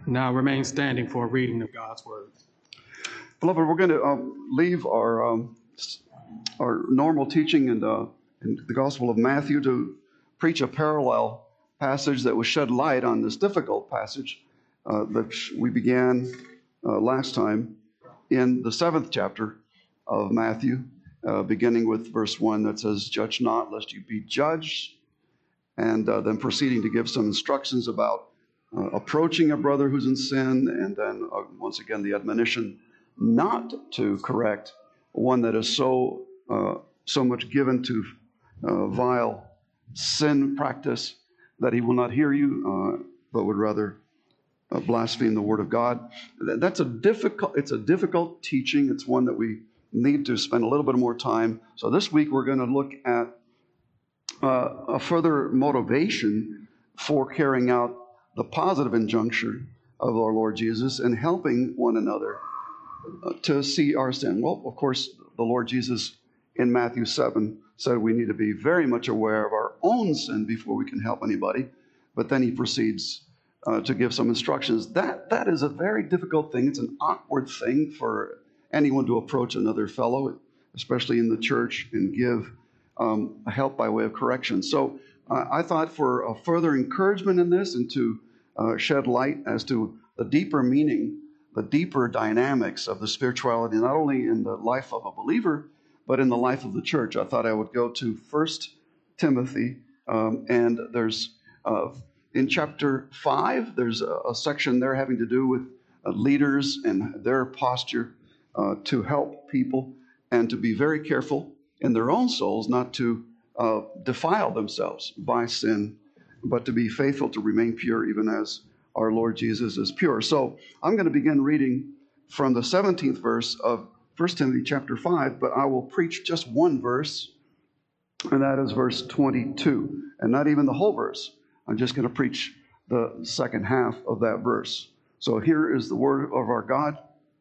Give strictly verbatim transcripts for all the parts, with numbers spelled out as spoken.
Now remain standing for a reading of God's word. Beloved, we're going to um, leave our um, our normal teaching in the, in the Gospel of Matthew to preach a parallel passage that will shed light on this difficult passage uh, that we began uh, last time in the seventh chapter of Matthew, uh, beginning with verse one that says, "Judge not, lest you be judged," and uh, then proceeding to give some instructions about uh, approaching a brother who's in sin, and then uh, once again the admonition not to correct one that is so uh, so much given to uh, vile sin practice that he will not hear you, uh, but would rather uh, blaspheme the word of God. That's a difficult. It's a difficult teaching. It's one that we need to spend a little bit more time. So this week we're going to look at uh, a further motivation for carrying out the positive injunction of our Lord Jesus and helping one another uh, to see our sin. Well, of course, the Lord Jesus in Matthew seven said we need to be very much aware of our own sin before we can help anybody. But then he proceeds uh, to give some instructions. That that is a very difficult thing. It's an awkward thing for anyone to approach another fellow, especially in the church, and give um, help by way of correction. So uh, I thought for a further encouragement in this and to uh, shed light as to the deeper meaning, the deeper dynamics of the spirituality, not only in the life of a believer, but in the life of the church, I thought I would go to First Timothy, um, and there's uh, in chapter five, there's a, a section there having to do with uh, leaders and their posture uh, to help people and to be very careful in their own souls not to uh, defile themselves by sin, but to be faithful to remain pure even as our Lord Jesus is pure. So I'm going to begin reading from the seventeenth verse of First Timothy chapter five, but I will preach just one verse, and that is verse twenty-two, and not even the whole verse. I'm just going to preach the second half of that verse. So here is the word of our God.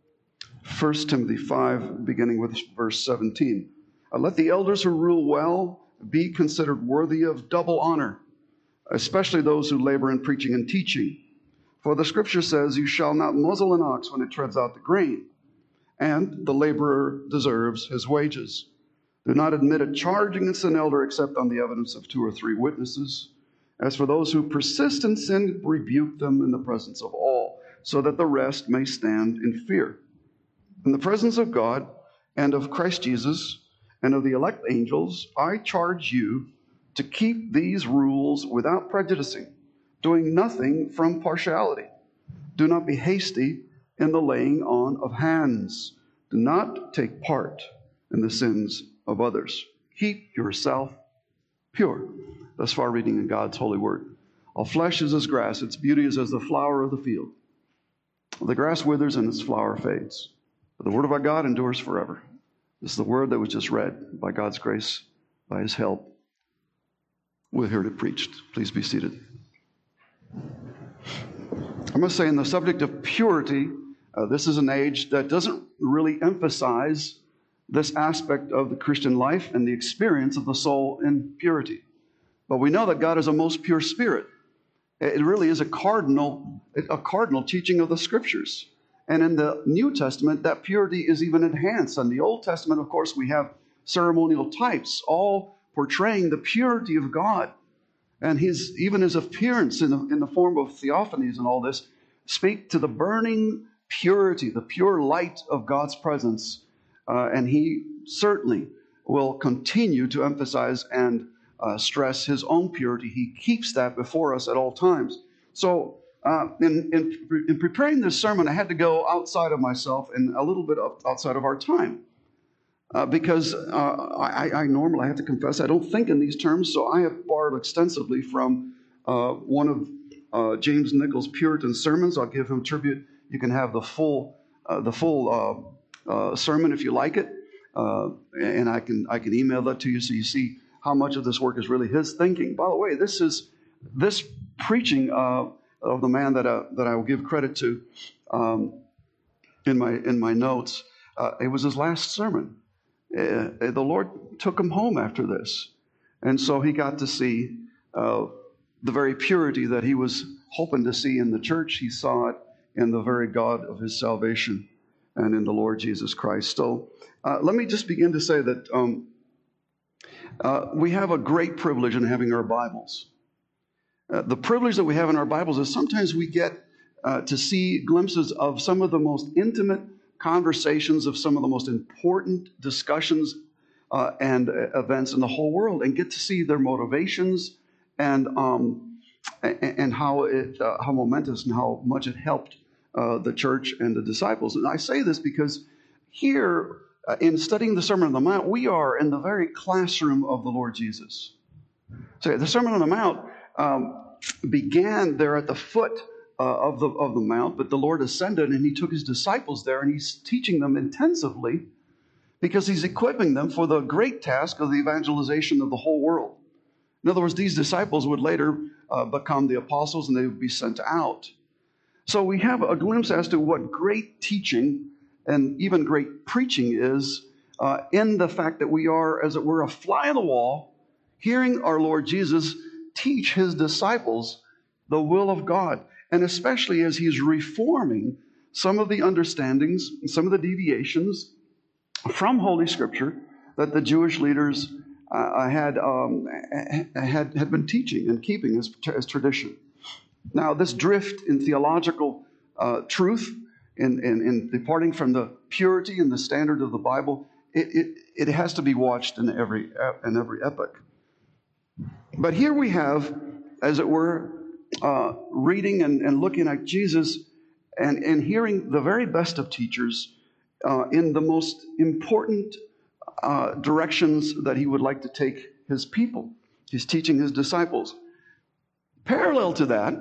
First Timothy five, beginning with verse seventeen. "Let the elders who rule well be considered worthy of double honor, especially those who labor in preaching and teaching. For the scripture says, 'You shall not muzzle an ox when it treads out the grain,' and the laborer deserves his wages. Do not admit a charge against an elder except on the evidence of two or three witnesses. As for those who persist in sin, rebuke them in the presence of all, so that the rest may stand in fear. In the presence of God and of Christ Jesus and of the elect angels, I charge you to keep these rules without prejudicing, doing nothing from partiality. Do not be hasty in the laying on of hands. Do not take part in the sins of others. Keep yourself pure." Thus far, reading in God's holy word. "All flesh is as grass, its beauty is as the flower of the field. The grass withers and its flower fades, but the word of our God endures forever." This is the word that was just read. By God's grace, by his help, we heard it preached. Please be seated. I must say, in the subject of purity, uh, this is an age that doesn't really emphasize this aspect of the Christian life and the experience of the soul in purity. But we know that God is a most pure spirit. It really is a cardinal, a cardinal teaching of the Scriptures. And in the New Testament, that purity is even enhanced. In the Old Testament, of course, we have ceremonial types, all portraying the purity of God. And his even his appearance in the, in the form of theophanies and all this speak to the burning purity, the pure light of God's presence. Uh, and he certainly will continue to emphasize and uh, stress his own purity. He keeps that before us at all times. So uh, in, in, in preparing this sermon, I had to go outside of myself and a little bit outside of our time. Uh, because uh, I, I normally, I have to confess, I don't think in these terms, so I have borrowed extensively from uh, one of uh, James Nichols' Puritan sermons. I'll give him tribute. You can have the full uh, the full uh, uh, sermon if you like it, uh, and I can I can email that to you so you see how much of this work is really his thinking. By the way, this is this preaching uh, of the man that uh, that I will give credit to um, in my in my notes. Uh, it was his last sermon. Uh, the Lord took him home after this. And so he got to see uh, the very purity that he was hoping to see in the church. He saw it in the very God of his salvation and in the Lord Jesus Christ. So uh, let me just begin to say that um, uh, we have a great privilege in having our Bibles. Uh, the privilege that we have in our Bibles is sometimes we get uh, to see glimpses of some of the most intimate conversations, of some of the most important discussions uh, and uh, events in the whole world, and get to see their motivations and um, and, and how it uh, how momentous and how much it helped uh, the church and the disciples. And I say this because here uh, in studying the Sermon on the Mount, we are in the very classroom of the Lord Jesus. So the Sermon on the Mount um, began there at the foot uh, of the of the mount, but the Lord ascended and he took his disciples there, and he's teaching them intensively because he's equipping them for the great task of the evangelization of the whole world. In other words, these disciples would later uh, become the apostles, and they would be sent out. So we have a glimpse as to what great teaching and even great preaching is uh, in the fact that we are, as it were, a fly on the wall, hearing our Lord Jesus teach his disciples the will of God, and especially as he's reforming some of the understandings, some of the deviations from Holy Scripture that the Jewish leaders uh, had, um, had had been teaching and keeping as, as tradition. Now, this drift in theological uh, truth, in, in, in departing from the purity and the standard of the Bible, it, it, it has to be watched in every in every epoch. But here we have, as it were, uh, reading and, and looking at Jesus and, and hearing the very best of teachers uh, in the most important uh, directions that he would like to take his people. He's teaching his disciples. Parallel to that,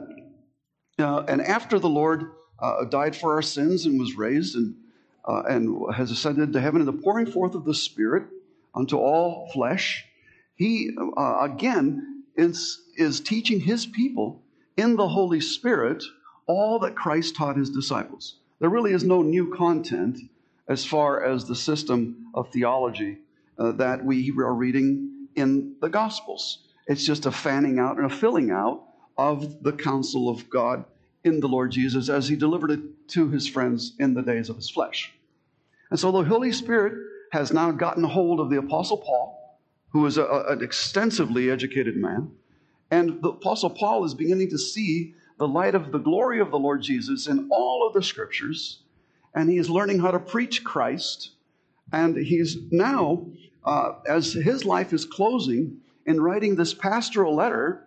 uh, and after the Lord uh, died for our sins and was raised and, uh, and has ascended to heaven in the pouring forth of the Spirit unto all flesh, he uh, again is, is teaching his people in the Holy Spirit all that Christ taught his disciples. There really is no new content as far as the system of theology uh, that we are reading in the Gospels. It's just a fanning out and a filling out of the counsel of God in the Lord Jesus as he delivered it to his friends in the days of his flesh. And so the Holy Spirit has now gotten hold of the Apostle Paul, who is a, a, an extensively educated man. And the Apostle Paul is beginning to see the light of the glory of the Lord Jesus in all of the Scriptures. And he is learning how to preach Christ. And he's now, uh, as his life is closing, in writing this pastoral letter,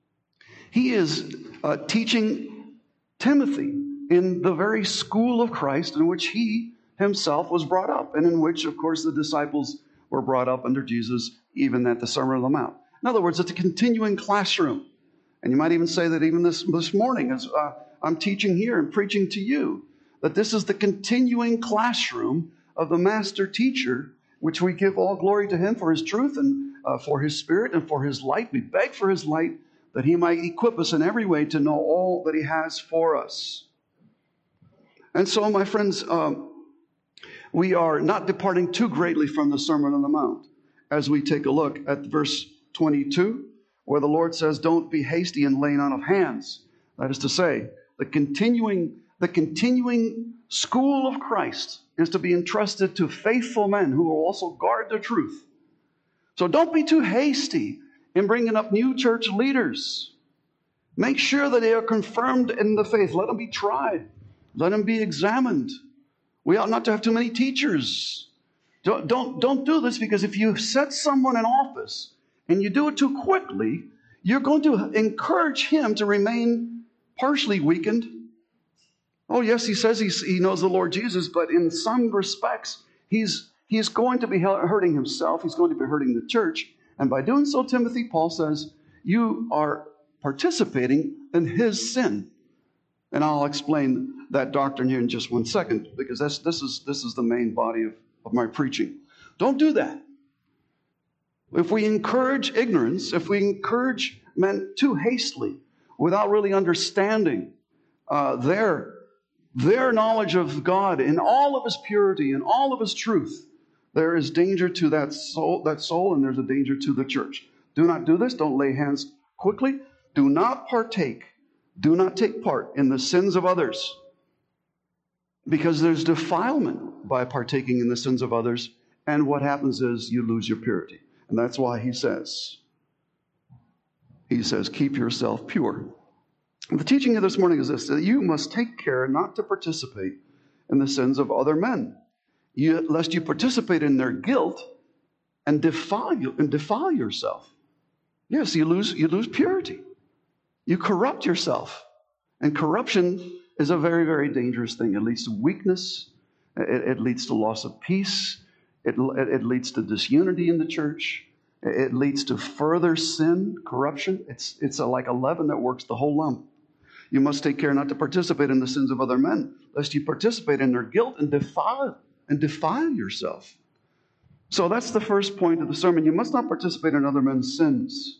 he is uh, teaching Timothy in the very school of Christ in which he himself was brought up, and in which, of course, the disciples were brought up under Jesus, even at the Sermon on the Mount. In other words, it's a continuing classroom. And you might even say that even this, this morning, as uh, I'm teaching here and preaching to you, that this is the continuing classroom of the master teacher, which we give all glory to him for his truth and uh, for his Spirit and for his light. We beg for his light that he might equip us in every way to know all that he has for us. And so, my friends, um, we are not departing too greatly from the Sermon on the Mount as we take a look at verse twenty-two, where the Lord says, don't be hasty in laying on of hands. That is to say, the continuing, the continuing school of Christ is to be entrusted to faithful men who will also guard the truth. So don't be too hasty in bringing up new church leaders. Make sure that they are confirmed in the faith. Let them be tried. Let them be examined. We ought not to have too many teachers. Don't, don't, don't do this, because if you set someone in office and you do it too quickly, you're going to encourage him to remain partially weakened. Oh, yes, he says he's, he knows the Lord Jesus, but in some respects, he's, he's going to be hurting himself. He's going to be hurting the church. And by doing so, Timothy, Paul says, you are participating in his sin. And I'll explain that doctrine here in just one second, because that's, this is, this is the main body of, of my preaching. Don't do that. If we encourage ignorance, if we encourage men too hastily, without really understanding uh, their, their knowledge of God in all of his purity and all of his truth, there is danger to that soul, that soul, and there's a danger to the church. Do not do this. Don't lay hands quickly. Do not partake. Do not take part in the sins of others. because there's defilement by partaking in the sins of others, and what happens is you lose your purity. And that's why he says, he says, keep yourself pure. The teaching of this morning is this, that you must take care not to participate in the sins of other men, you, lest you participate in their guilt and defile, and defile yourself. Yes, you lose, you lose purity. You corrupt yourself. And corruption is a very, very dangerous thing. It leads to weakness. It, it leads to loss of peace. It, it, it leads to disunity in the church. It leads to further sin, corruption. It's, it's a, like a leaven that works the whole lump. You must take care not to participate in the sins of other men, lest you participate in their guilt and defile, and defile yourself. So that's the first point of the sermon. You must not participate in other men's sins.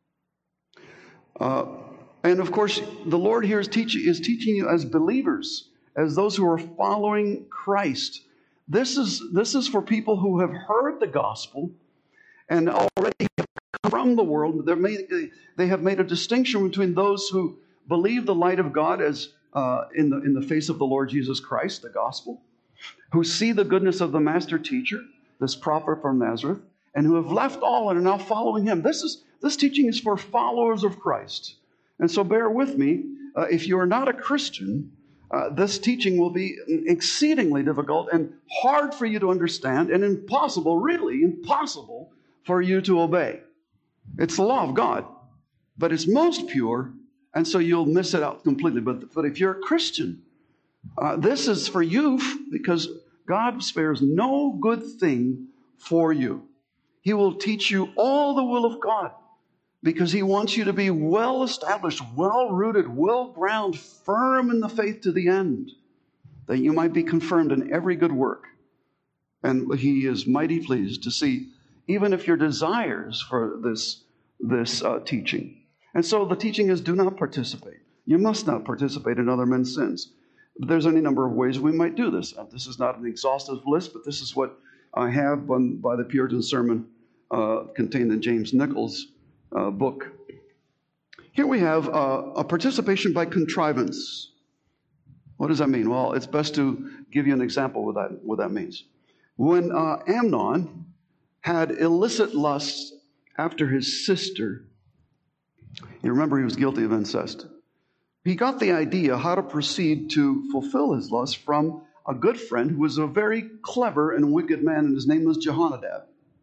Uh, and of course, the Lord here is teaching, is teaching you as believers, as those who are following Christ. This is, this is for people who have heard the gospel and already from the world. Made, they have made a distinction between those who believe the light of God as uh, in the in the face of the Lord Jesus Christ, the gospel, who see the goodness of the master teacher, this prophet from Nazareth, and who have left all and are now following him. This is this teaching is for followers of Christ. And so bear with me. Uh, if you are not a Christian, uh, this teaching will be exceedingly difficult and hard for you to understand, and impossible, really impossible, for you to obey. It's the law of God, but it's most pure, and so you'll miss it out completely. But, but if you're a Christian, uh, this is for you, because God spares no good thing for you. He will teach you all the will of God, because he wants you to be well established, well rooted, well grounded, firm in the faith to the end, that you might be confirmed in every good work. And he is mighty pleased to see even if your desires for this, this uh, teaching. And so the teaching is, do not participate. You must not participate in other men's sins. But there's any number of ways we might do this. Uh, this is not an exhaustive list, but this is what I have on, by the Puritan sermon uh, contained in James Nichols' uh, book. Here we have uh, a participation by contrivance. What does that mean? Well, it's best to give you an example of what that, what that means. When uh, Amnon had illicit lusts after his sister, you remember he was guilty of incest. He got the idea how to proceed to fulfill his lust from a good friend who was a very clever and wicked man, and his name was Jehonadab.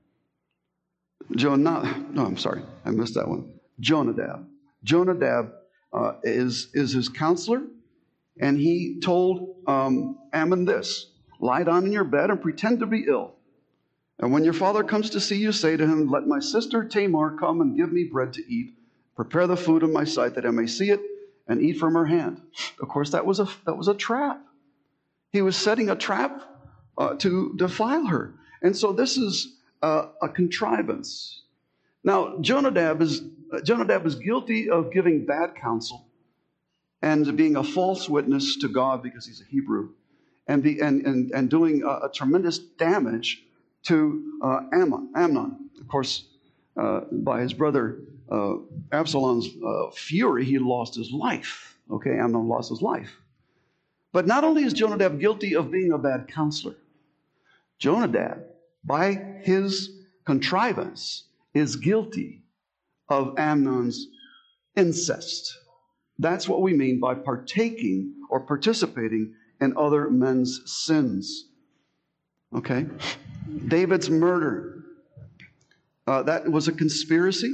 Jonah, no, I'm sorry, I missed that one. Jonadab. Jonadab uh, is, is his counselor, and he told um, Ammon this: lie down in your bed and pretend to be ill. And when your father comes to see you, say to him, let my sister Tamar come and give me bread to eat. Prepare the food in my sight that I may see it and eat from her hand. Of course, that was a, that was a trap. He was setting a trap uh, to defile her. And so this is uh, a contrivance. Now, Jonadab is, uh, Jonadab is guilty of giving bad counsel and being a false witness to God because he's a Hebrew, and, be, and, and, and doing a, a tremendous damage to uh, Ammon, Amnon. Of course, uh, by his brother uh, Absalom's uh, fury, he lost his life. Okay, Amnon lost his life. But not only is Jonadab guilty of being a bad counselor, Jonadab, by his contrivance, is guilty of Amnon's incest. That's what we mean by partaking or participating in other men's sins. Okay? David's murder, uh, that was a conspiracy.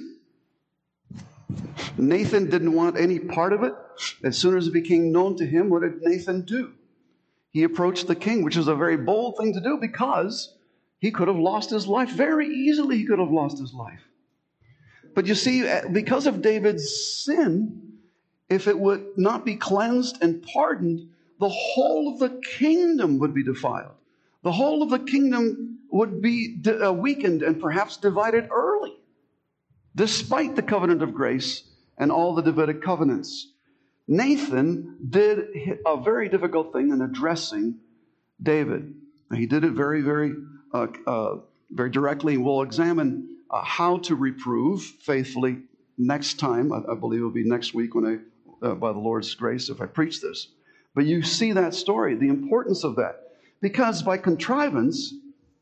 Nathan didn't want any part of it. As soon as it became known to him, what did Nathan do? He approached the king, which is a very bold thing to do, because he could have lost his life. Very easily he could have lost his life. But you see, because of David's sin, if it would not be cleansed and pardoned, the whole of the kingdom would be defiled. The whole of the kingdom would be uh, weakened and perhaps divided early, despite the covenant of grace and all the Davidic covenants. Nathan did a very difficult thing in addressing David. He did it very, very, uh, uh, very directly. We'll examine uh, how to reprove faithfully next time. I, I believe it will be next week when I, uh, by the Lord's grace, if I preach this. But you see that story, the importance of that. Because by contrivance,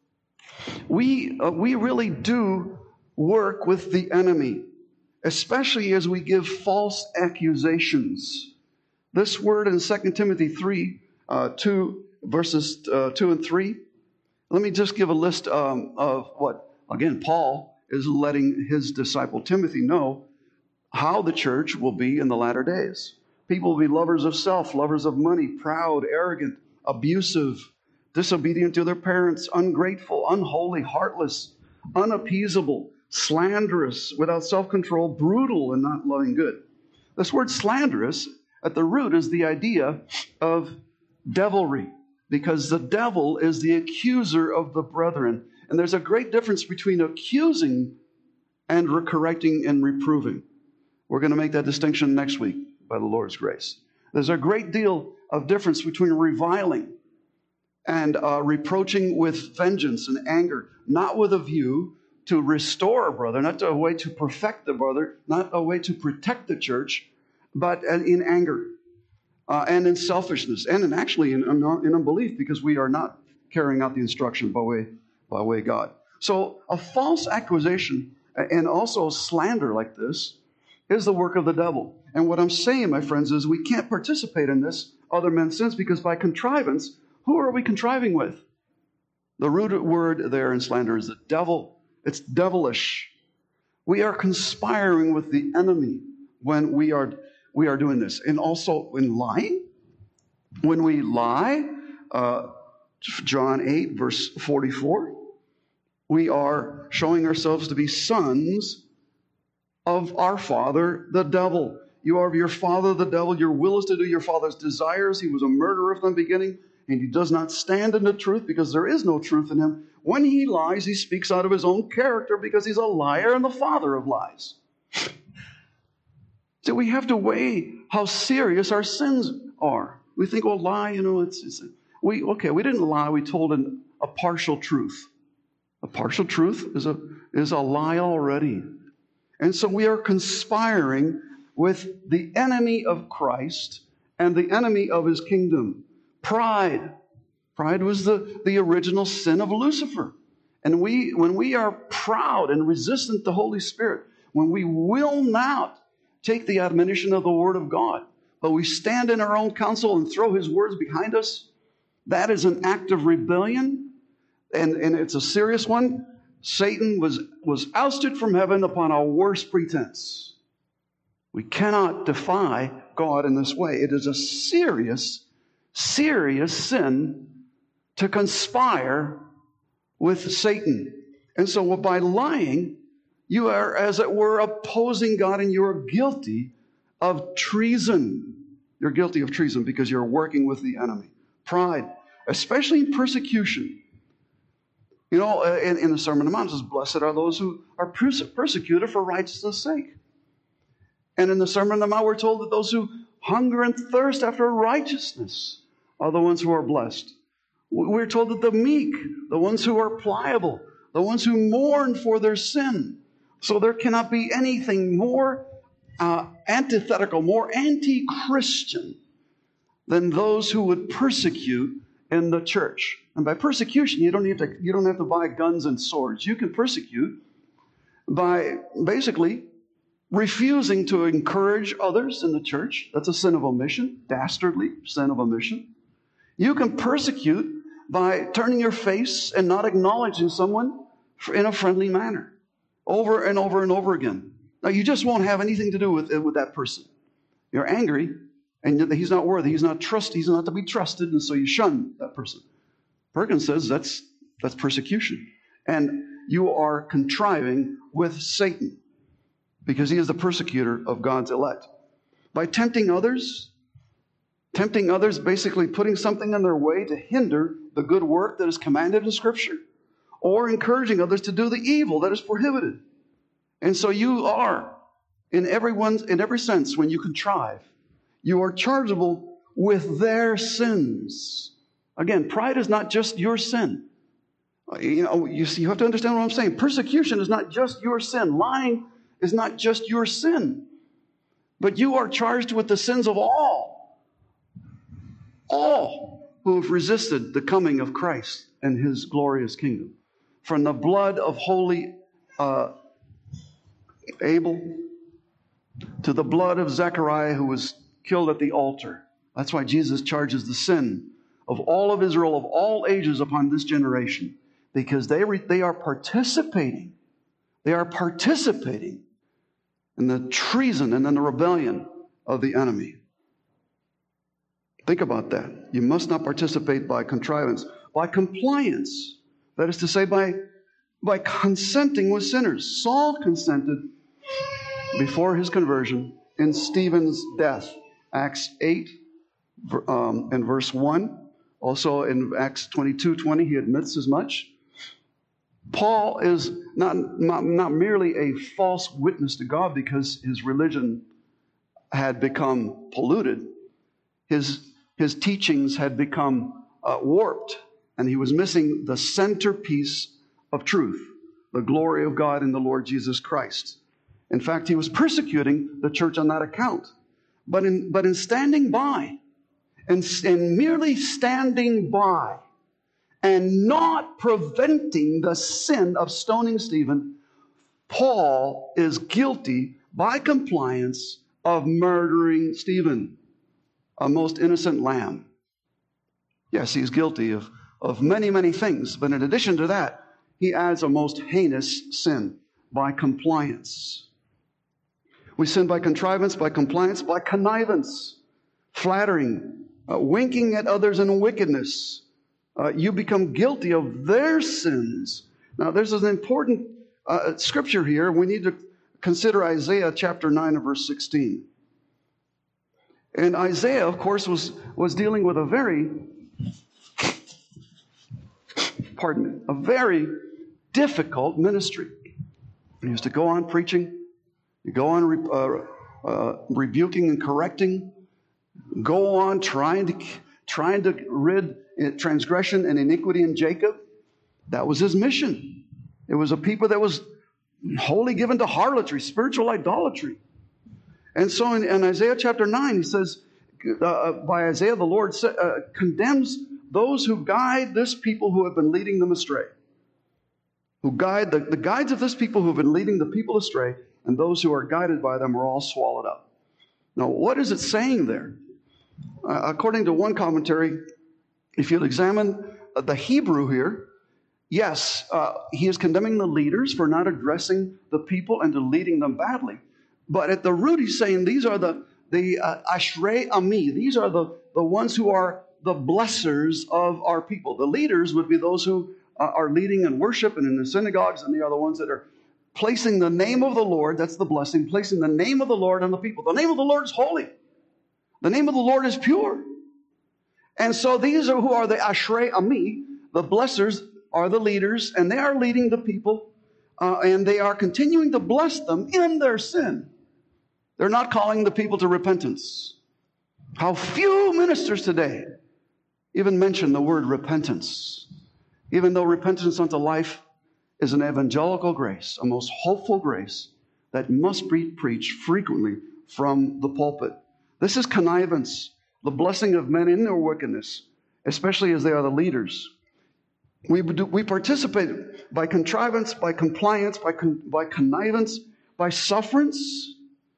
we, uh, we really do work with the enemy, especially as we give false accusations. This word in Second Timothy three, uh, two, verses uh, two and three. Let me just give a list um, of what, again, Paul is letting his disciple Timothy know how the church will be in the latter days. People will be lovers of self, lovers of money, proud, arrogant, abusive, disobedient to their parents, ungrateful, unholy, heartless, unappeasable, slanderous, without self-control, brutal, and not loving good. This word slanderous at the root is the idea of devilry, because the devil is the accuser of the brethren. And there's a great difference between accusing and correcting and reproving. We're going to make that distinction next week by the Lord's grace. There's a great deal of difference between reviling and uh, reproaching with vengeance and anger, not with a view to restore a brother, not a way to perfect the brother, not a way to protect the church, but in anger uh, and in selfishness and in actually in, in unbelief, because we are not carrying out the instruction by way, by way of God. So a false accusation and also slander like this is the work of the devil. And what I'm saying, my friends, is we can't participate in this other men's sins, because by contrivance, who are we contriving with? The root word there in slander is the devil. It's devilish. We are conspiring with the enemy when we are we are doing this. And also in lying. When we lie, uh, John eight, verse forty-four, we are showing ourselves to be sons of our father, the devil. You are of your father, the devil. Your will is to do your father's desires. He was a murderer from the beginning, and he does not stand in the truth because there is no truth in him. When he lies, he speaks out of his own character because he's a liar and the father of lies. So we have to weigh how serious our sins are. We think, well, lie, you know, it's, it's we okay. We didn't lie. We told an, a partial truth. A partial truth is a is a lie already. And so we are conspiring with the enemy of Christ and the enemy of his kingdom. Pride. Pride was the, the original sin of Lucifer. And we, when we are proud and resistant to the Holy Spirit, when we will not take the admonition of the Word of God, but we stand in our own counsel and throw his words behind us, that is an act of rebellion, and, and it's a serious one. Satan was, was ousted from heaven upon a worse pretense. We cannot defy God in this way. It is a serious, serious sin to conspire with Satan. And so by lying, you are, as it were, opposing God, and you are guilty of treason. You're guilty of treason because you're working with the enemy. Pride, especially in persecution. You know, in, in the Sermon on the Mount, it says, blessed are those who are perse- persecuted for righteousness' sake. And in the Sermon on the Mount, we're told that those who hunger and thirst after righteousness are the ones who are blessed. We're told that the meek, the ones who are pliable, the ones who mourn for their sin. So there cannot be anything more uh, antithetical, more anti-Christian than those who would persecute in the church. And by persecution, you don't have to, you don't have to buy guns and swords. You can persecute by basically refusing to encourage others in the church. That's a sin of omission, dastardly sin of omission. You can persecute by turning your face and not acknowledging someone in a friendly manner over and over and over again. Now, you just won't have anything to do with, with that person. You're angry, and he's not worthy. He's not trust. He's not to be trusted, and so you shun that person. Perkins says that's that's persecution, and you are contriving with Satan because he is the persecutor of God's elect. By tempting others, tempting others, basically putting something in their way to hinder the good work that is commanded in Scripture, or encouraging others to do the evil that is prohibited. And so you are, in everyone's, in every sense, when you contrive, you are chargeable with their sins. Again, pride is not just your sin. You know, you, see, you have to understand what I'm saying. Persecution is not just your sin. Lying is not just your sin. But you are charged with the sins of all. all who have resisted the coming of Christ and his glorious kingdom. From the blood of holy uh, Abel to the blood of Zechariah, who was killed at the altar. That's why Jesus charges the sin of all of Israel of all ages upon this generation, because they, re- they are participating. They are participating in the treason and in the rebellion of the enemy. Think about that. You must not participate by contrivance, by compliance. That is to say, by, by consenting with sinners. Saul consented before his conversion in Stephen's death. Acts eight um, and verse one. Also in Acts twenty-two twenty, he admits as much. Paul is not, not, not merely a false witness to God because his religion had become polluted. His, his teachings had become uh, warped, and he was missing the centerpiece of truth, the glory of God in the Lord Jesus Christ. In fact, he was persecuting the church on that account. But in, but in standing by, and, and merely standing by, and not preventing the sin of stoning Stephen, Paul is guilty by compliance of murdering Stephen, a most innocent lamb. Yes, he's guilty of, of many, many things, but in addition to that, he adds a most heinous sin by compliance. We sin by contrivance, by compliance, by connivance, flattering, uh, winking at others in wickedness. Uh, you become guilty of their sins. Now, there's an important uh, scripture here. We need to consider Isaiah chapter nine and verse sixteen. And Isaiah, of course, was, was dealing with a very, pardon me, a very difficult ministry. He used to go on preaching, you go on re, uh, uh, rebuking and correcting, go on trying to trying to rid transgression and iniquity in Jacob. That was his mission. It was a people that was wholly given to harlotry, spiritual idolatry. And so in, in Isaiah chapter nine, he says, uh, by Isaiah, the Lord uh, condemns those who guide this people who have been leading them astray. Who guide the, the guides of this people who have been leading the people astray, and those who are guided by them are all swallowed up. Now, what is it saying there? Uh, according to one commentary, if you'll examine the Hebrew here, yes, uh, he is condemning the leaders for not addressing the people and to leading them badly. But at the root, he's saying these are the, the uh, Ashrei Ami. These are the, the ones who are the blessers of our people. The leaders would be those who uh, are leading in worship and in the synagogues, and they are the ones that are placing the name of the Lord, that's the blessing, placing the name of the Lord on the people. The name of the Lord is holy. The name of the Lord is pure. And so these are who are the Ashrei Ami. The blessers are the leaders, and they are leading the people, uh, and they are continuing to bless them in their sin. They're not calling the people to repentance. How few ministers today even mention the word repentance, even though repentance unto life is an evangelical grace, a most hopeful grace that must be preached frequently from the pulpit. This is connivance, the blessing of men in their wickedness, especially as they are the leaders. We, do, we participate by contrivance, by compliance, by, con, by connivance, by sufferance.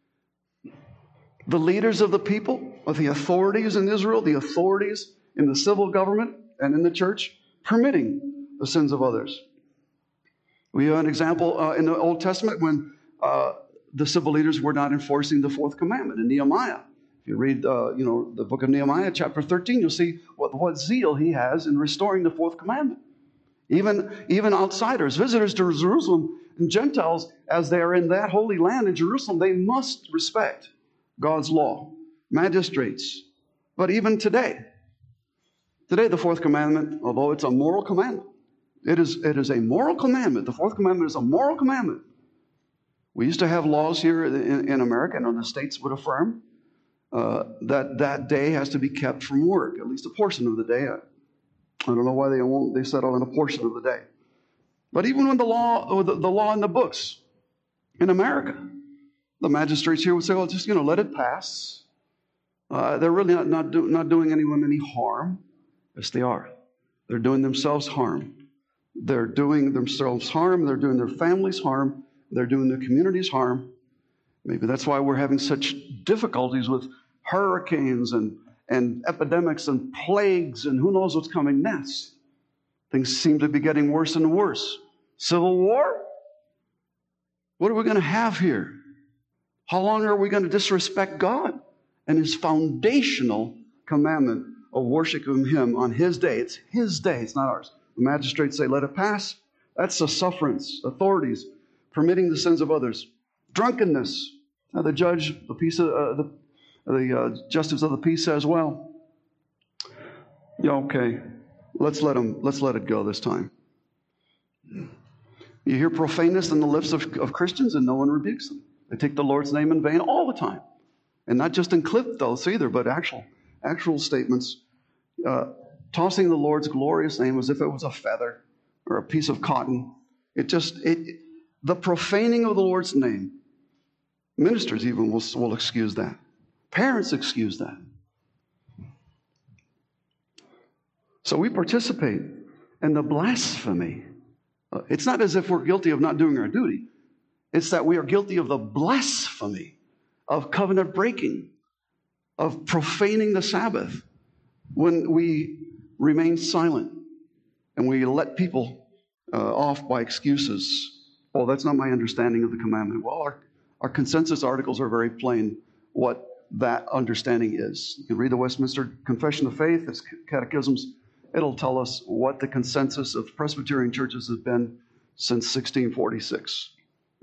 The leaders of the people, of the authorities in Israel, the authorities in the civil government and in the church, permitting the sins of others. We have an example uh, in the Old Testament when uh, the civil leaders were not enforcing the fourth commandment in Nehemiah. If you read, uh, you know, the book of Nehemiah, chapter thirteen, you'll see what, what zeal he has in restoring the fourth commandment. Even, even outsiders, visitors to Jerusalem, and Gentiles, as they are in that holy land in Jerusalem, they must respect God's law, magistrates. But even today, today the fourth commandment, although it's a moral commandment, it is, it is a moral commandment. The fourth commandment is a moral commandment. We used to have laws here in, in America, and the states would affirm uh, that that day has to be kept from work, at least a portion of the day. I, I don't know why they won't, they settle in a portion of the day. But even when the law, or the, the law in the books in America, the magistrates here would say, well, just, you know, let it pass. Uh, they're really not, not, do, not doing anyone any harm. Yes, they are. They're doing themselves harm. They're doing themselves harm. They're doing their families harm. They're doing their communities harm. Maybe that's why we're having such difficulties with hurricanes and, and epidemics and plagues and who knows what's coming next. Things seem to be getting worse and worse. Civil war? What are we going to have here? How long are we going to disrespect God and His foundational commandment of worshiping Him on His day? It's His day, it's not ours. The magistrates say, let it pass. That's the sufferance, authorities, permitting the sins of others. Drunkenness. Now the judge, the peace, of, uh, the, the uh, justice of the peace says, well, yeah, okay, let's let him, let's let it go this time. You hear profaneness in the lips of, of Christians and no one rebukes them. They take the Lord's name in vain all the time. And not just in clip those either, but actual, actual statements. Uh, tossing the Lord's glorious name as if it was a feather or a piece of cotton. It just, it, the profaning of the Lord's name. Ministers even will, will excuse that. Parents excuse that. So we participate in the blasphemy. Uh, it's not as if we're guilty of not doing our duty. It's that we are guilty of the blasphemy of covenant breaking, of profaning the Sabbath, when we remain silent and we let people uh, off by excuses. Oh, that's not my understanding of the commandment. Well, our, our consensus articles are very plain what that understanding is. You can read the Westminster Confession of Faith, its catechisms. It'll tell us what the consensus of Presbyterian churches has been since sixteen forty-six.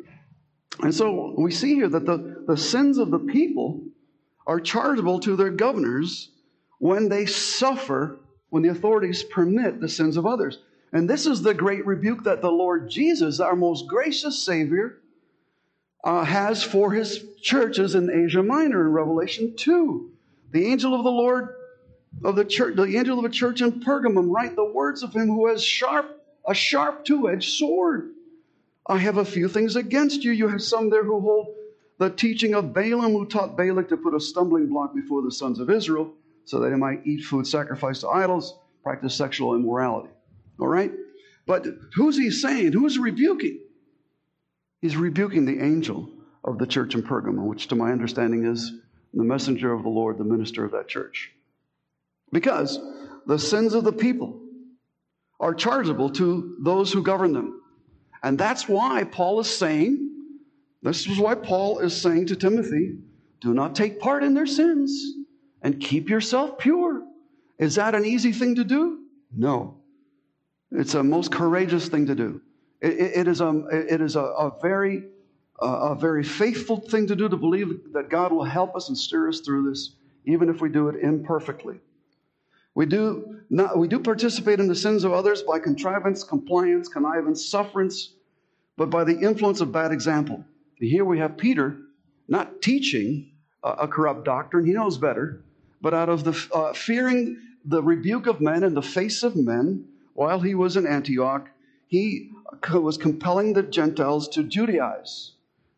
And so we see here that the, the sins of the people are chargeable to their governors when they suffer, when the authorities permit the sins of others. And this is the great rebuke that the Lord Jesus, our most gracious Savior, uh, has for His churches in Asia Minor in Revelation two. The angel of the Lord of the church, the angel of the church in Pergamum, write the words of Him who has sharp, a sharp two-edged sword. I have a few things against you. You have some there who hold the teaching of Balaam, who taught Balak to put a stumbling block before the sons of Israel, so that they might eat food sacrificed to idols, practice sexual immorality. All right? But who's he saying? Who's rebuking? He's rebuking the angel of the church in Pergamum, which to my understanding is the messenger of the Lord, the minister of that church. Because the sins of the people are chargeable to those who govern them. And that's why Paul is saying, this is why Paul is saying to Timothy, do not take part in their sins and keep yourself pure. Is that an easy thing to do? No. It's a most courageous thing to do. It, it, it is, a, it is a, a, very, uh, a very faithful thing to do, to believe that God will help us and steer us through this, even if we do it imperfectly. We do, not, we do participate in the sins of others by contrivance, compliance, connivance, sufferance, but by the influence of bad example. Here we have Peter not teaching a, a corrupt doctrine. He knows better. But out of the uh, fearing the rebuke of men in the face of men, while he was in Antioch, he was compelling the Gentiles to Judaize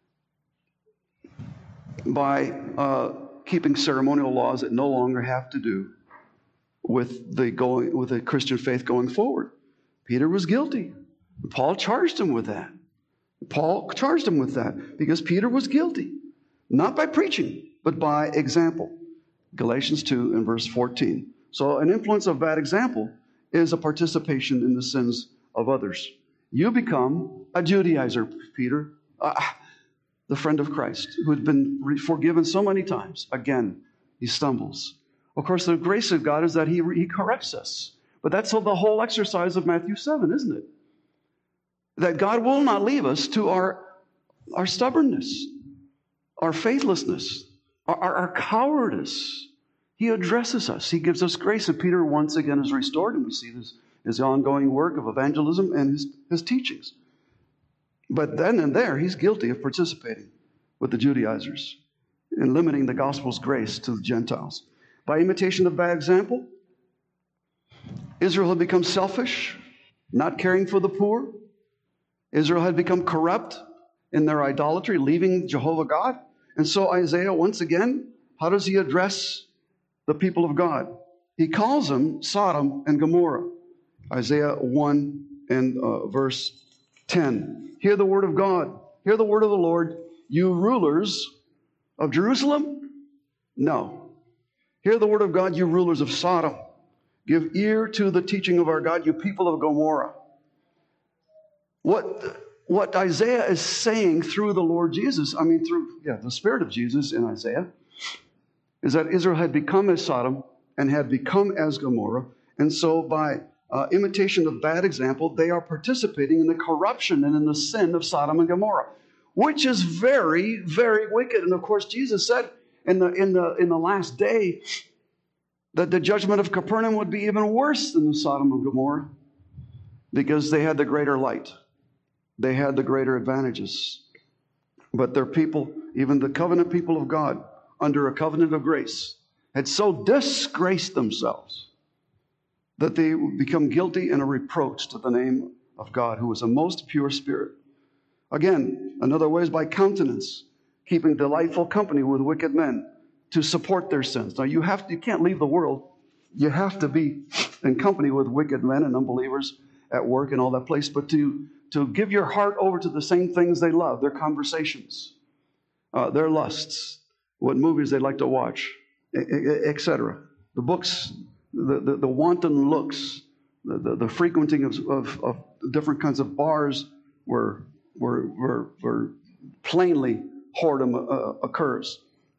by uh, keeping ceremonial laws that no longer have to do with the going with the Christian faith going forward. Peter was guilty. Paul charged him with that. Paul charged him with that because Peter was guilty, not by preaching, but by example. Galatians two and verse fourteen. So an influence of bad example is a participation in the sins of others. You become a Judaizer, Peter, uh, the friend of Christ, who had been forgiven so many times. Again, he stumbles. Of course, the grace of God is that he, he corrects us. But that's the whole exercise of Matthew seven, isn't it? That God will not leave us to our, our stubbornness, our faithlessness, our, our, our cowardice. He addresses us. He gives us grace. And Peter once again is restored. And we see this, his ongoing work of evangelism and his, his teachings. But then and there, he's guilty of participating with the Judaizers and limiting the gospel's grace to the Gentiles. By imitation of bad example, Israel had become selfish, not caring for the poor. Israel had become corrupt in their idolatry, leaving Jehovah God. And so Isaiah, once again, how does he address the people of God. He calls them Sodom and Gomorrah. Isaiah one and uh, verse ten. Hear the word of God. Hear the word of the Lord, you rulers of Jerusalem. No. Hear the word of God, you rulers of Sodom. Give ear to the teaching of our God, you people of Gomorrah. What, what Isaiah is saying through the Lord Jesus, I mean through yeah, the Spirit of Jesus in Isaiah, is that Israel had become as Sodom and had become as Gomorrah. And so by uh, imitation of bad example, they are participating in the corruption and in the sin of Sodom and Gomorrah, which is very, very wicked. And of course, Jesus said in the, in the, in the last day that the judgment of Capernaum would be even worse than the Sodom and Gomorrah because they had the greater light. They had the greater advantages. But their people, even the covenant people of God, under a covenant of grace, had so disgraced themselves that they become guilty and a reproach to the name of God, who is a most pure spirit. Again, another way is by countenance, keeping delightful company with wicked men to support their sins. Now, you have to, you can't leave the world. You have to be in company with wicked men and unbelievers at work and all that place, but to, to give your heart over to the same things they love, their conversations, uh, their lusts, what movies they like to watch, et cetera. The books, the, the, the wanton looks, the, the, the frequenting of, of, of different kinds of bars where, where, where, where plainly whoredom uh, occurs.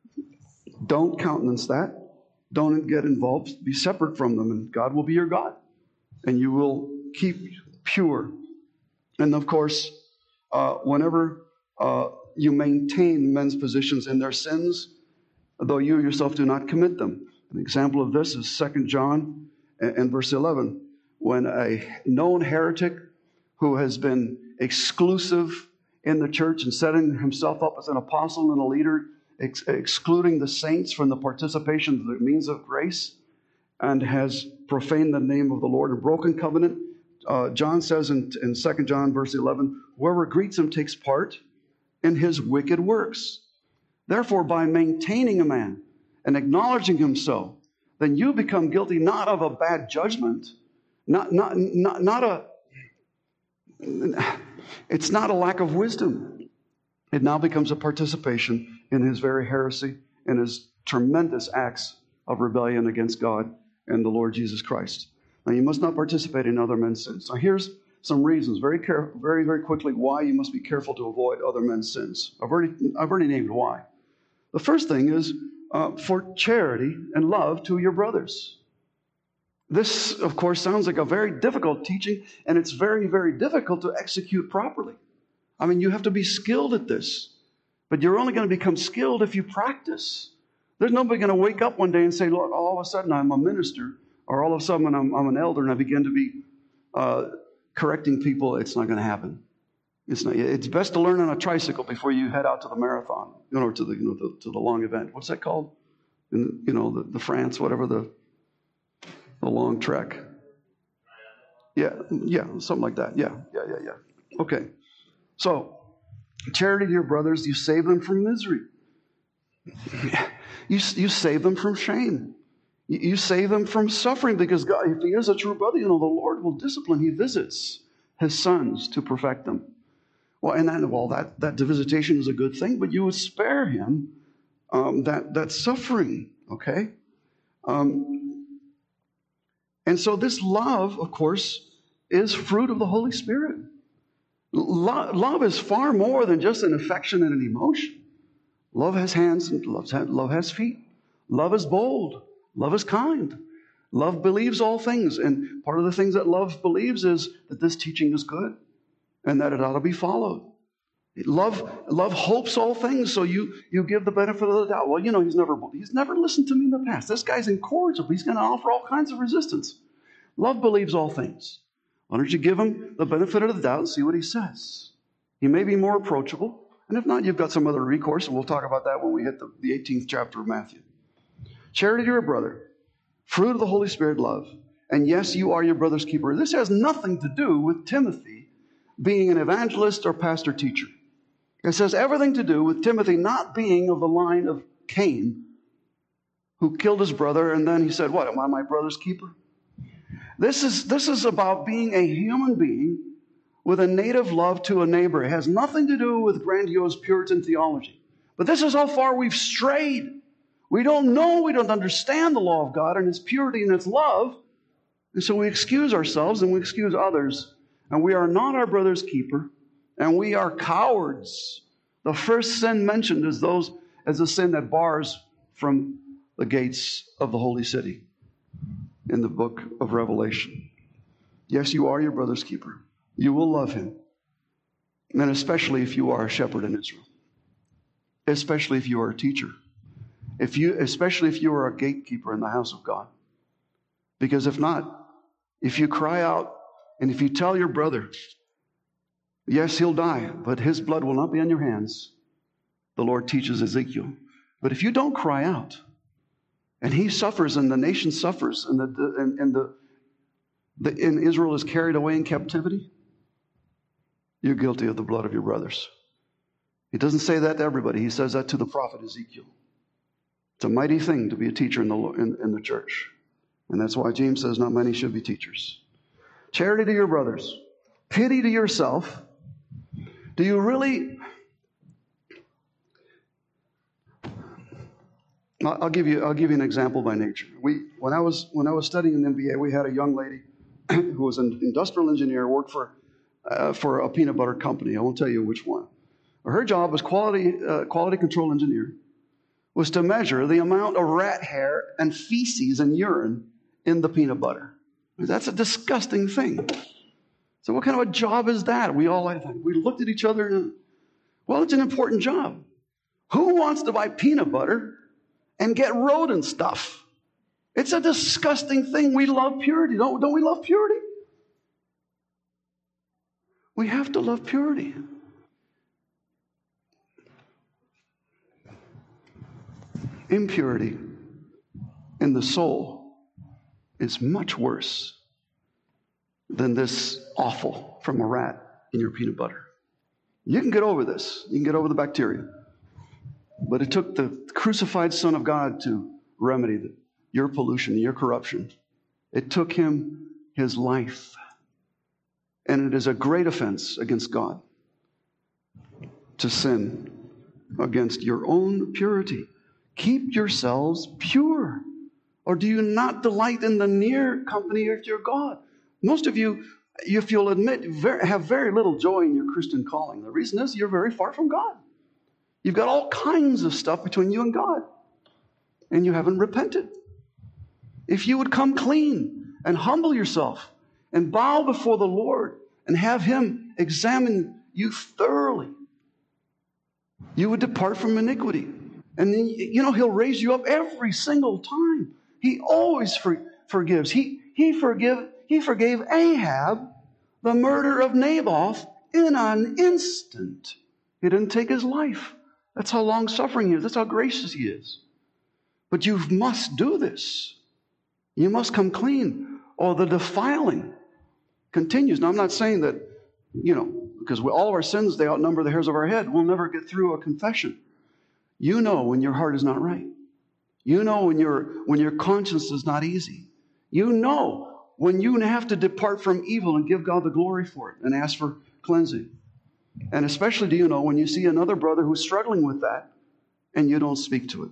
Don't countenance that. Don't get involved. Be separate from them, and God will be your God. And you will keep pure. And of course, uh, whenever uh, you maintain men's positions in their sins, though you yourself do not commit them. An example of this is Second John and, and verse eleven, when a known heretic who has been exclusive in the church and setting himself up as an apostle and a leader, ex- excluding the saints from the participation of the means of grace, and has profaned the name of the Lord and broken covenant, uh, John says in, in Second John verse eleven, whoever greets him takes part in his wicked works. Therefore, by maintaining a man and acknowledging him so, then you become guilty not of a bad judgment, not, not, not, not a, it's not a lack of wisdom. It now becomes a participation in his very heresy and his tremendous acts of rebellion against God and the Lord Jesus Christ. Now, you must not participate in other men's sins. Now, here's some reasons, very, care, very, very quickly, why you must be careful to avoid other men's sins. I've already, I've already named why. The first thing is uh, for charity and love to your brothers. This, of course, sounds like a very difficult teaching, and it's very, very difficult to execute properly. I mean, you have to be skilled at this, but you're only going to become skilled if you practice. There's nobody going to wake up one day and say, Lord, all of a sudden I'm a minister, or all of a sudden I'm, I'm an elder and I begin to be uh, correcting people. It's not going to happen. It's not. It's best to learn on a tricycle before you head out to the marathon, you know, or to the, you know, the, to the long event. What's that called? In, you know, the, the France, whatever the the long trek. Yeah, yeah, something like that. Yeah, yeah, yeah, yeah. Okay. So, charity to your brothers, you save them from misery. You you save them from shame. You, you save them from suffering, because God, if he is a true brother, you know, the Lord will discipline. He visits his sons to perfect them. Well, and that, well, that, that visitation is a good thing, but you would spare him um, that, that suffering, okay? Um, and so this love, of course, is fruit of the Holy Spirit. Lo- love is far more than just an affection and an emotion. Love has hands and love, love has feet. Love is bold. Love is kind. Love believes all things. And part of the things that love believes is that this teaching is good, and that it ought to be followed. Love, love hopes all things, so you, you give the benefit of the doubt. Well, you know, he's never he's never listened to me in the past. This guy's incorrigible. He's going to offer all kinds of resistance. Love believes all things. Why don't you give him the benefit of the doubt and see what he says? He may be more approachable, and if not, you've got some other recourse, and we'll talk about that when we hit the, the eighteenth chapter of Matthew. Charity to your brother, fruit of the Holy Spirit, love. And yes, you are your brother's keeper. This has nothing to do with Timothy being an evangelist or pastor teacher. It has everything to do with Timothy not being of the line of Cain, who killed his brother, and then he said, what, am I my brother's keeper? This is, this is about being a human being with a native love to a neighbor. It has nothing to do with grandiose Puritan theology. But this is how far we've strayed. We don't know, we don't understand the law of God and its purity and its love. And so we excuse ourselves and we excuse others. And we are not our brother's keeper. And we are cowards. The first sin mentioned is those as a sin that bars from the gates of the holy city in the book of Revelation. Yes, you are your brother's keeper. You will love him. And especially if you are a shepherd in Israel. Especially if you are a teacher. If you, especially if you are a gatekeeper in the house of God. Because if not, if you cry out and if you tell your brother, yes, he'll die, but his blood will not be on your hands, the Lord teaches Ezekiel. But if you don't cry out, and he suffers and the nation suffers, and, the, and, and, the, the, and Israel is carried away in captivity, you're guilty of the blood of your brothers. He doesn't say that to everybody. He says that to the prophet Ezekiel. It's a mighty thing to be a teacher in the, in, in the church. And that's why James says not many should be teachers. Charity to your brothers. Pity to yourself. Do you really... I'll give you, I'll give you an example by nature. We, when I was, when I was studying in M B A, we had a young lady who was an industrial engineer, worked for, uh, for a peanut butter company. I won't tell you which one. Her job as quality, uh, quality control engineer was to measure the amount of rat hair and feces and urine in the peanut butter. That's a disgusting thing. So what kind of a job is that? We all, we looked at each other and, well, it's an important job. Who wants to buy peanut butter and get rodent stuff? It's a disgusting thing. We love purity. Don't, don't we love purity? We have to love purity. Impurity in the soul is much worse than this offal from a rat in your peanut butter. You can get over this. You can get over the bacteria. But it took the crucified Son of God to remedy the, your pollution, your corruption. It took him his life. And it is a great offense against God to sin against your own purity. Keep yourselves pure. Or do you not delight in the near company of your God? Most of you, if you'll admit, have very little joy in your Christian calling. The reason is you're very far from God. You've got all kinds of stuff between you and God. And you haven't repented. If you would come clean and humble yourself and bow before the Lord and have him examine you thoroughly, you would depart from iniquity. And then, you know, he'll raise you up every single time. He always for, forgives. He, he, forgive, he forgave Ahab the murder of Naboth in an instant. He didn't take his life. That's how long-suffering he is. That's how gracious he is. But you must do this. You must come clean, or the defiling continues. Now, I'm not saying that, you know, because we, all of our sins, they outnumber the hairs of our head. We'll never get through a confession. You know when your heart is not right. You know when, your when your conscience is not easy. You know when you have to depart from evil and give God the glory for it and ask for cleansing. And especially do you know when you see another brother who's struggling with that and you don't speak to it.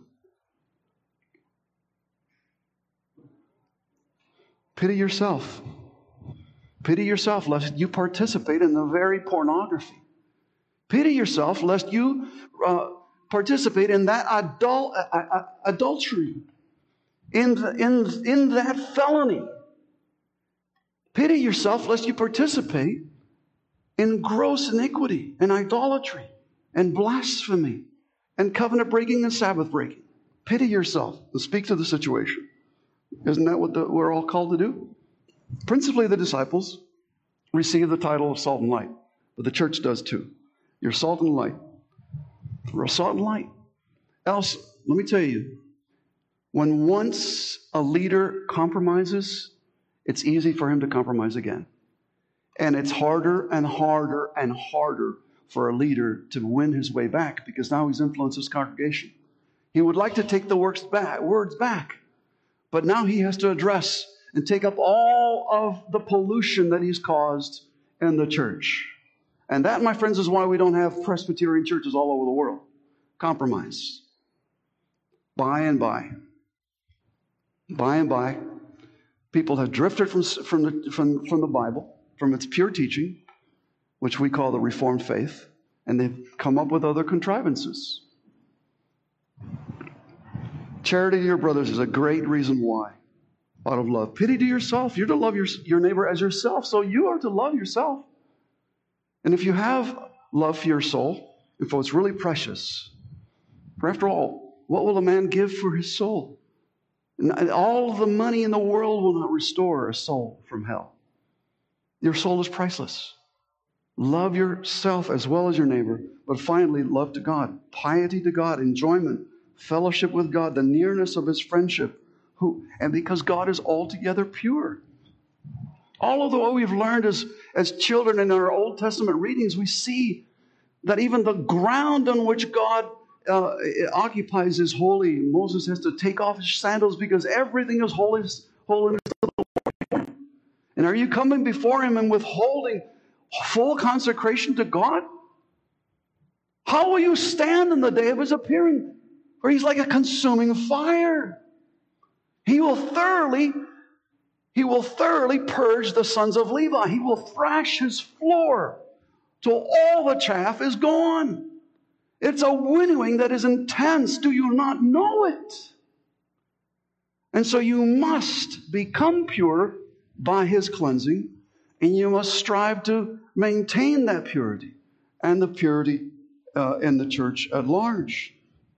Pity yourself. Pity yourself lest you participate in the very pornography. Pity yourself lest you uh, participate in that adul- uh, adultery, in, the, in, in that felony. Pity yourself lest you participate in gross iniquity and idolatry and blasphemy and covenant breaking and Sabbath breaking. Pity yourself and speak to the situation. Isn't that what the, we're all called to do? Principally, the disciples receive the title of salt and light, but the church does too. You're salt and light. We're salt and light. Else, let me tell you, when once a leader compromises, it's easy for him to compromise again. And it's harder and harder and harder for a leader to win his way back because now he's influenced his congregation. He would like to take the words back, words back. But now he has to address and take up all of the pollution that he's caused in the church. And that, my friends, is why we don't have Presbyterian churches all over the world. Compromise. By and by. By and by, people have drifted from, from, the, from, from the Bible, from its pure teaching, which we call the Reformed faith, and they've come up with other contrivances. Charity to your brothers is a great reason why. Out of love. Pity to yourself. You're to love your, your neighbor as yourself, so you are to love yourself. And if you have love for your soul, and for what's really precious, for after all, what will a man give for his soul? And all the money in the world will not restore a soul from hell. Your soul is priceless. Love yourself as well as your neighbor, but finally, love to God, piety to God, enjoyment, fellowship with God, the nearness of His friendship, who, and because God is altogether pure. All of what we've learned as, as children in our Old Testament readings, we see that even the ground on which God uh, occupies is holy. Moses has to take off his sandals because everything is holy, holiness to the Lord. And are you coming before Him and withholding full consecration to God? How will you stand in the day of His appearing? For He's like a consuming fire. He will thoroughly, He will thoroughly purge the sons of Levi. He will thrash His floor till all the chaff is gone. It's a winnowing that is intense. Do you not know it? And so you must become pure by His cleansing, and you must strive to maintain that purity and the purity uh, in the church at large.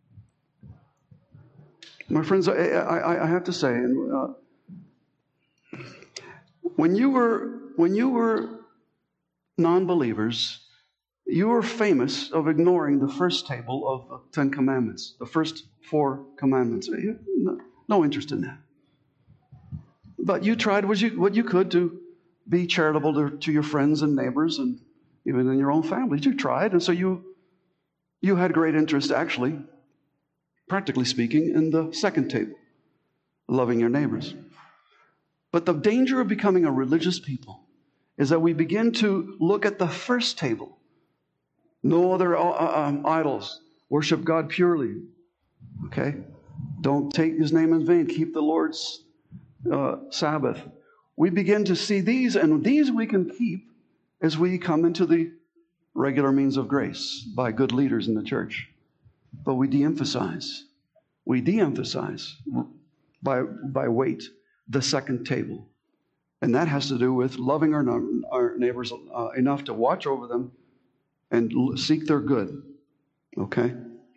My friends, I, I, I have to say, and, uh, when you were when you were non-believers, you were famous of ignoring the first table of the Ten Commandments, the first four commandments. You, no, no interest in that. But you tried what you, what you could to be charitable to, to your friends and neighbors and even in your own family. You tried, and so you you had great interest, actually, practically speaking, in the second table, loving your neighbors. But the danger of becoming a religious people is that we begin to look at the first table. No other uh, um, idols. Worship God purely. Okay? Don't take His name in vain. Keep the Lord's uh, Sabbath. We begin to see these, and these we can keep as we come into the regular means of grace by good leaders in the church. But we de-emphasize. We de-emphasize by, by weight the second table. And that has to do with loving our, our neighbors uh, enough to watch over them and seek their good. Okay?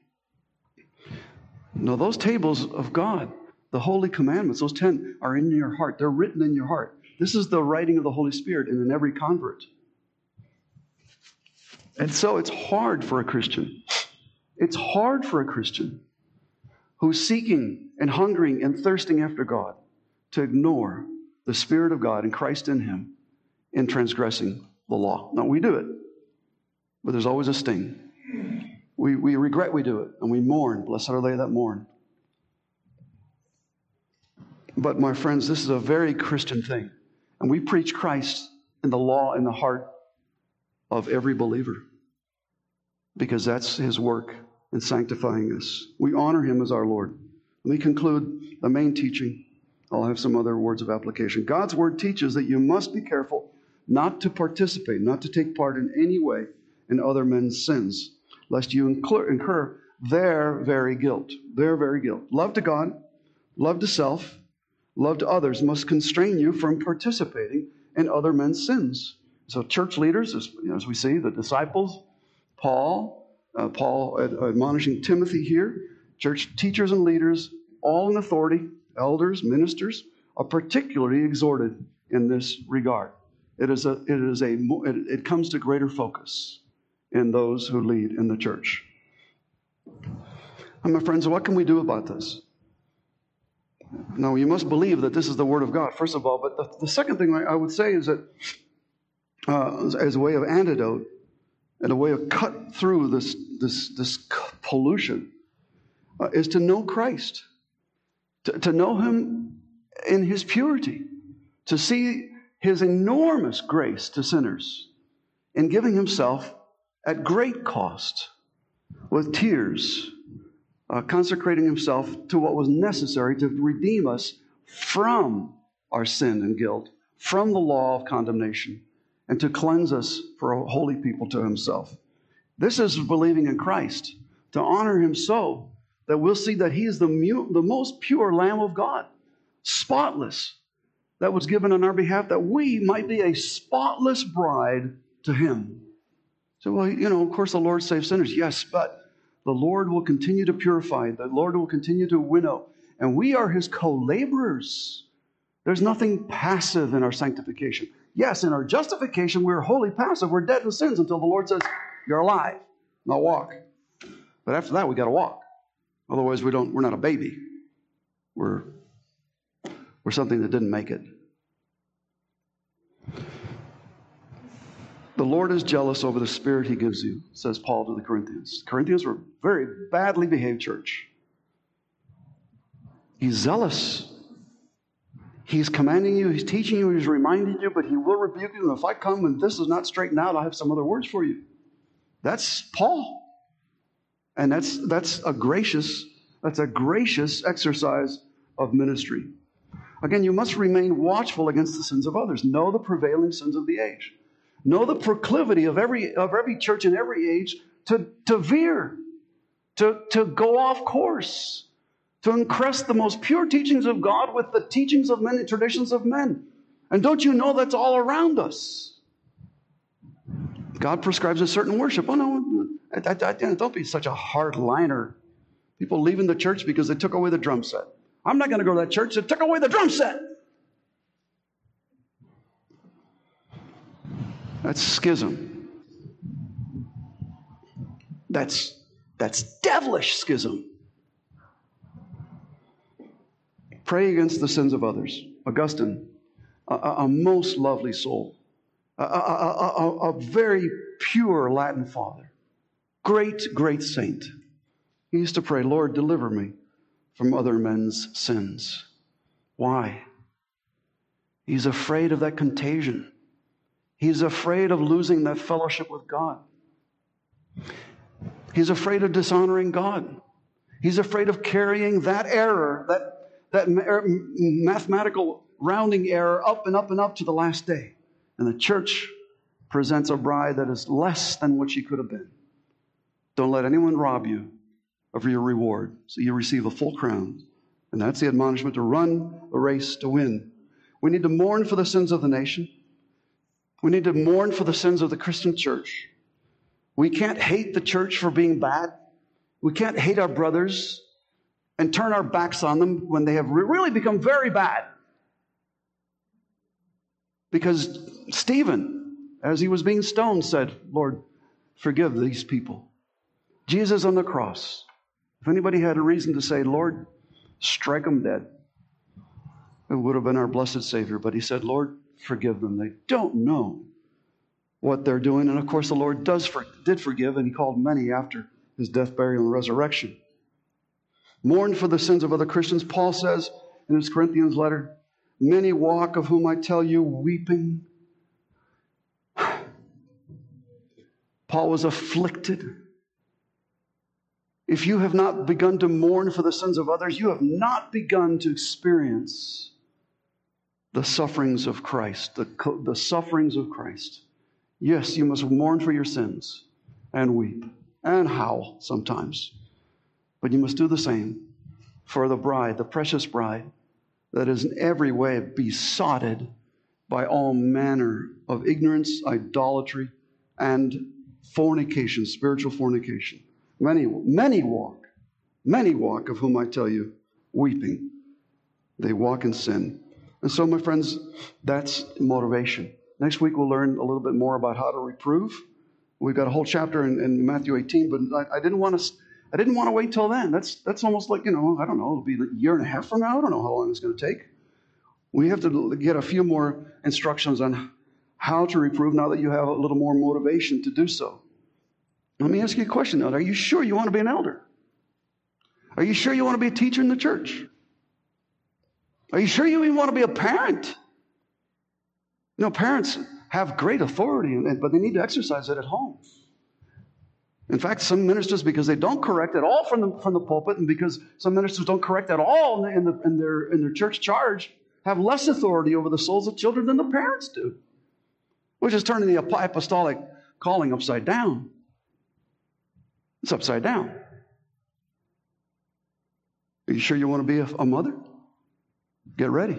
Now, those tables of God, the holy commandments, those ten are in your heart. They're written in your heart. This is the writing of the Holy Spirit in every convert. And so it's hard for a Christian. It's hard for a Christian who's seeking and hungering and thirsting after God to ignore the Spirit of God and Christ in him in transgressing the law. Now, we do it, but there's always a sting. We, we regret we do it, and we mourn. Blessed are they that mourn. But, my friends, this is a very Christian thing. And we preach Christ and the law in the heart of every believer, because that's His work in sanctifying us. We honor Him as our Lord. Let me conclude the main teaching. I'll have some other words of application. God's Word teaches that you must be careful not to participate, not to take part in any way in other men's sins, lest you incur their very guilt. Their very guilt. Love to God, love to self, love to others must constrain you from participating in other men's sins. So church leaders, as, you know, as we see, the disciples, Paul, uh, Paul admonishing Timothy here, church teachers and leaders, all in authority, elders, ministers, are particularly exhorted in this regard. It is a, it is a, it, it comes to greater focus in those who lead in the church. And my friends, what can we do about this? Now, you must believe that this is the Word of God, first of all. But the, the second thing I would say is that uh, as a way of antidote and a way of cut through this, this, this pollution, uh, is to know Christ, to, to know Him in His purity, to see His enormous grace to sinners in giving Himself at great cost, with tears, uh, consecrating Himself to what was necessary to redeem us from our sin and guilt, from the law of condemnation, and to cleanse us for a holy people to Himself. This is believing in Christ, to honor Him so that we'll see that He is the, mu- the most pure Lamb of God, spotless, that was given on our behalf, that we might be a spotless bride to Him. So, well, you know, of course the Lord saves sinners. Yes, but the Lord will continue to purify. The Lord will continue to winnow. And we are His co-laborers. There's nothing passive in our sanctification. Yes, in our justification, we're wholly passive. We're dead in sins until the Lord says, you're alive. Now walk. But after that, we got to walk. Otherwise, we don't, we're not a baby. We're, we're something that didn't make it. The Lord is jealous over the Spirit He gives you, says Paul to the Corinthians. The Corinthians were a very badly behaved church. He's zealous. He's commanding you, He's teaching you, He's reminding you, but He will rebuke you. And if I come and this is not straightened out, I'll have some other words for you. That's Paul. And that's that's a gracious, that's a gracious exercise of ministry. Again, you must remain watchful against the sins of others. Know the prevailing sins of the age. Know the proclivity of every of every church in every age to, to veer, to, to go off course, to encrest the most pure teachings of God with the teachings of men and traditions of men. And don't you know that's all around us? God prescribes a certain worship. Oh, no, I, I, I, don't be such a hard liner. People leaving the church because they took away the drum set. I'm not going to go to that church that took away the drum set. That's schism. That's, that's devilish schism. Pray against the sins of others. Augustine, a, a, a most lovely soul, a, a, a, a, a very pure Latin father, great, great saint. He used to pray, Lord, deliver me from other men's sins. Why? He's afraid of that contagion. He's afraid of losing that fellowship with God. He's afraid of dishonoring God. He's afraid of carrying that error, that that mathematical rounding error up and up and up to the last day. And the church presents a bride that is less than what she could have been. Don't let anyone rob you of your reward, so you receive a full crown. And that's the admonishment, to run a race to win. We need to mourn for the sins of the nation. We need to mourn for the sins of the Christian church. We can't hate the church for being bad. We can't hate our brothers and turn our backs on them when they have really become very bad. Because Stephen, as he was being stoned, said, Lord, forgive these people. Jesus on the cross, if anybody had a reason to say, Lord, strike them dead, it would have been our blessed Savior. But he said, Lord, forgive them. They don't know what they're doing. And of course, the Lord does for, did forgive, and He called many after His death, burial, and resurrection. Mourn for the sins of other Christians. Paul says in his Corinthians letter, many walk, of whom I tell you, weeping. Paul was afflicted. If you have not begun to mourn for the sins of others, you have not begun to experience the sufferings of Christ, the, the sufferings of Christ. Yes, you must mourn for your sins and weep and howl sometimes. But you must do the same for the bride, the precious bride, that is in every way besotted by all manner of ignorance, idolatry, and fornication, spiritual fornication. Many, many walk, many walk, of whom I tell you, weeping. They walk in sin. And so, my friends, that's motivation. Next week, we'll learn a little bit more about how to reprove. We've got a whole chapter in, in Matthew eighteen, but I, I didn't want to... I didn't want to wait till then. That's that's almost like, you know, I don't know, it'll be a year and a half from now. I don't know how long it's going to take. We have to get a few more instructions on how to reprove now that you have a little more motivation to do so. Let me ask you a question, though. Are you sure you want to be an elder? Are you sure you want to be a teacher in the church? Are you sure you even want to be a parent? You know, parents have great authority, but they need to exercise it at home. In fact, some ministers, because they don't correct at all from the, from the pulpit, and because some ministers don't correct at all in, the, in, their, in their church charge, have less authority over the souls of children than the parents do, which is turning the apostolic calling upside down. It's upside down. Are you sure you want to be a, a mother? Get ready.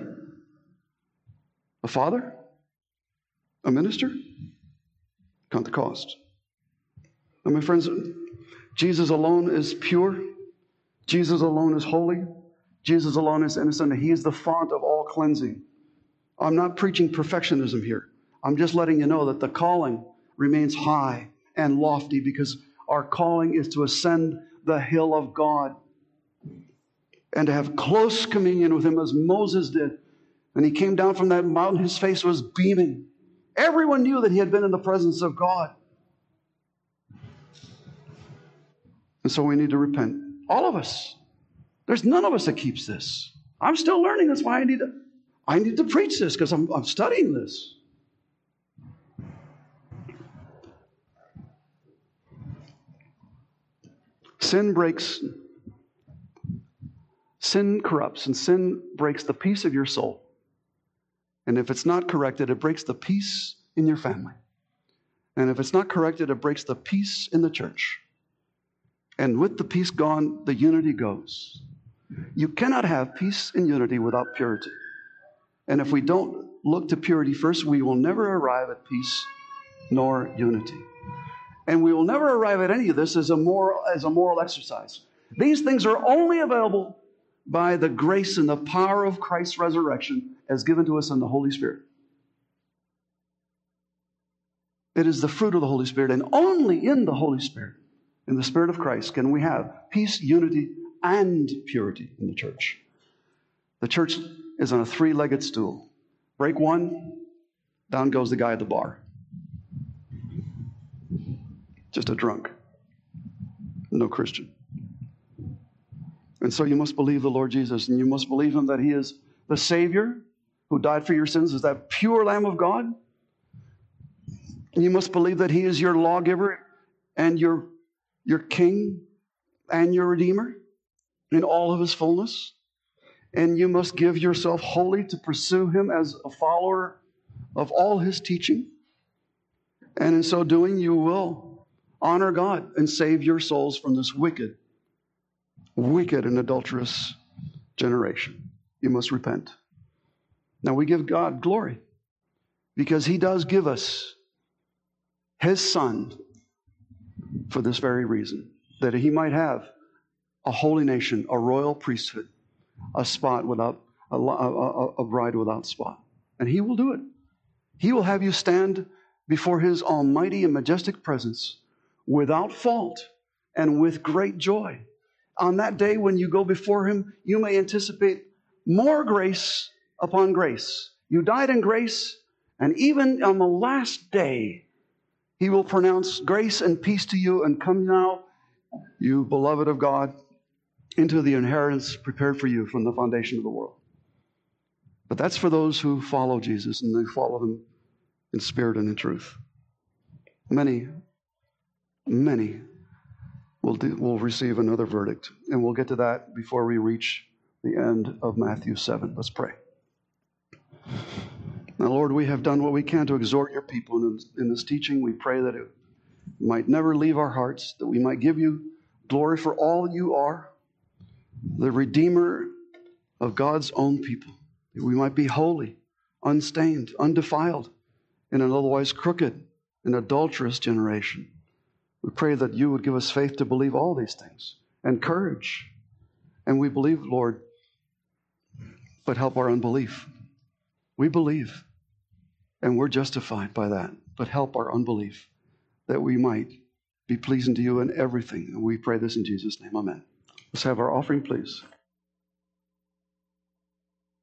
A father? A minister? Count the cost. And my friends, Jesus alone is pure. Jesus alone is holy. Jesus alone is innocent. And He is the font of all cleansing. I'm not preaching perfectionism here. I'm just letting you know that the calling remains high and lofty because our calling is to ascend the hill of God and to have close communion with Him as Moses did. And he came down from that mountain, his face was beaming. Everyone knew that he had been in the presence of God. And so we need to repent. All of us. There's none of us that keeps this. I'm still learning. That's why I need to, I need to preach this because I'm, I'm studying this. Sin breaks, sin corrupts, and sin breaks the peace of your soul. And if it's not corrected, it breaks the peace in your family. And if it's not corrected, it breaks the peace in the church. And with the peace gone, the unity goes. You cannot have peace and unity without purity. And if we don't look to purity first, we will never arrive at peace nor unity. And we will never arrive at any of this as a moral, as a moral exercise. These things are only available by the grace and the power of Christ's resurrection as given to us in the Holy Spirit. It is the fruit of the Holy Spirit, and only in the Holy Spirit, in the Spirit of Christ, can we have peace, unity, and purity in the church. The church is on a three-legged stool. Break one, down goes the guy at the bar. Just a drunk. No Christian. And so you must believe the Lord Jesus, and you must believe Him that He is the Savior who died for your sins, is that pure Lamb of God. And you must believe that He is your lawgiver and your, your King and your Redeemer in all of His fullness. And you must give yourself wholly to pursue Him as a follower of all His teaching. And in so doing, you will honor God and save your souls from this wicked, wicked and adulterous generation. You must repent. Now we give God glory because He does give us His Son for this very reason, that He might have a holy nation, a royal priesthood, a spot without, a, a, a bride without spot. And He will do it. He will have you stand before His almighty and majestic presence without fault and with great joy. On that day when you go before Him, you may anticipate more grace upon grace. You died in grace, and even on the last day, He will pronounce grace and peace to you, and come now, you beloved of God, into the inheritance prepared for you from the foundation of the world. But that's for those who follow Jesus, and they follow Him in spirit and in truth. Many, many will, do, will receive another verdict, and we'll get to that before we reach the end of Matthew seven. Let's pray. Now, Lord, we have done what we can to exhort your people in, in this teaching. We pray that it might never leave our hearts, that we might give you glory for all you are, the Redeemer of God's own people. That we might be holy, unstained, undefiled in an otherwise crooked and adulterous generation. We pray that you would give us faith to believe all these things and courage. And we believe, Lord, but help our unbelief. We believe, and we're justified by that, but help our unbelief that we might be pleasing to you in everything. And we pray this in Jesus' name. Amen. Let's have our offering, please.